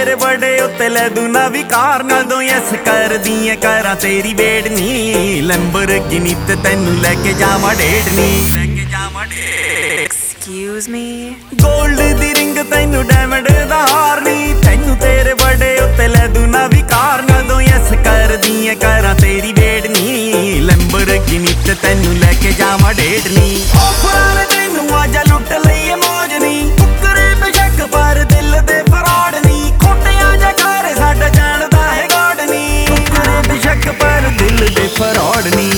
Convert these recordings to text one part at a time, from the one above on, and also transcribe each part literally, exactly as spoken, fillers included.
ਤੇਰੇ ਬੜੇ ਉੱਤੇ ਲੈ ਦੂ ਨਾ ਵੀ ਕਾਰ ਨਾਲ ਦੋ ਯੈਸ ਕਰਦੀ ਐ ਕਰਾਂ ਤੇਰੀ ਵੇੜ ਨੀ ਲੈਂਬਰਗਿਨੀ ਤੇ ਤੈਨੂੰ ਲੈ ਕੇ ਜਾਵਾਂ ਡੇਢ ਨੀ ਲੈ ਕੇ ਜਾਵਾਂ ਡੇਢ Excuse me ਗੋਲਡ ਦੀ ਰਿੰਗ ਤੈਨੂੰ ਡਾਇਮੰਡ ਦਾ ਹਾਰ ਨੀ ਤੈਨੂੰ ਤੇਰੇ ਬੜੇ ਉੱਤੇ ਲੈ ਦੂ ਨਾ ਵੀ ਕਾਰ ਨਾਲ ਦੋ ਯੈਸ ਕਰਦੀ ਐ ਕਰਾਂ ਤੇਰੀ ਵੇੜ ਨੀ ਲੈਂਬਰਗਿਨੀ ਤੇ ਤੈਨੂੰ ਲੈ ਕੇ ਜਾਵਾਂ ਡੇਢ ਨੀ ਆਫਰਾਂ ਨੇ ਤੈਨੂੰ ਆਜਾ ਲੁੱਟ ਲਈਏ ਮੌਜ ਨੀ ਕੁੱਕਰੇ ਬੇਸ਼ੱਕ ਪਰ ਦਿਲ ਦੇ ਫਰਾਡ ਨੀ ਖੋਟਿਆਂ ਜਾ ਘਰ ਸਾਡਾ ਜਾਣਦਾ ਹੈ ਗੋਡ ਨੀ ਕੁੱਕਰੇ ਬੇਸ਼ੱਕ ਪਰ ਦਿਲ ਦੇ ਫਰਾਡ ਨੀ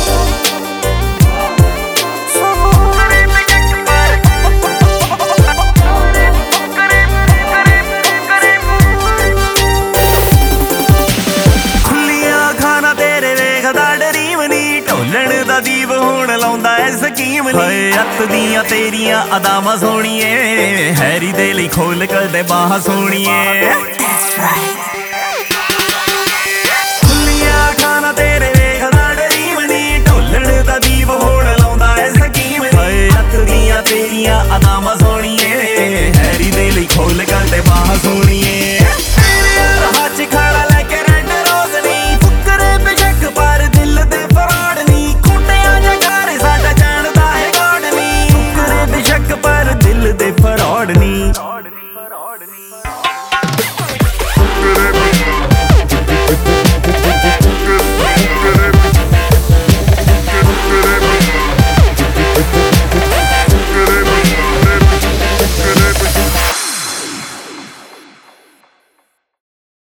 ਢੋਲਣ ਦਾ ਦੀਪ ਹੁਣ ਲਾਉਂਦਾ ਐ ਸਕੀਮ ਨੀ ਅੱਤ ਦੀਆਂ ਤੇਰੀਆਂ ਅਦਾਵਾਂ ਸੋਹਣੀਏ ਹੈਰੀ ਦੇ ਲਈ ਖੋਲ ਕਦੇ ਬਾਹਾਂ ਸੋਹਣੀਏ। That's right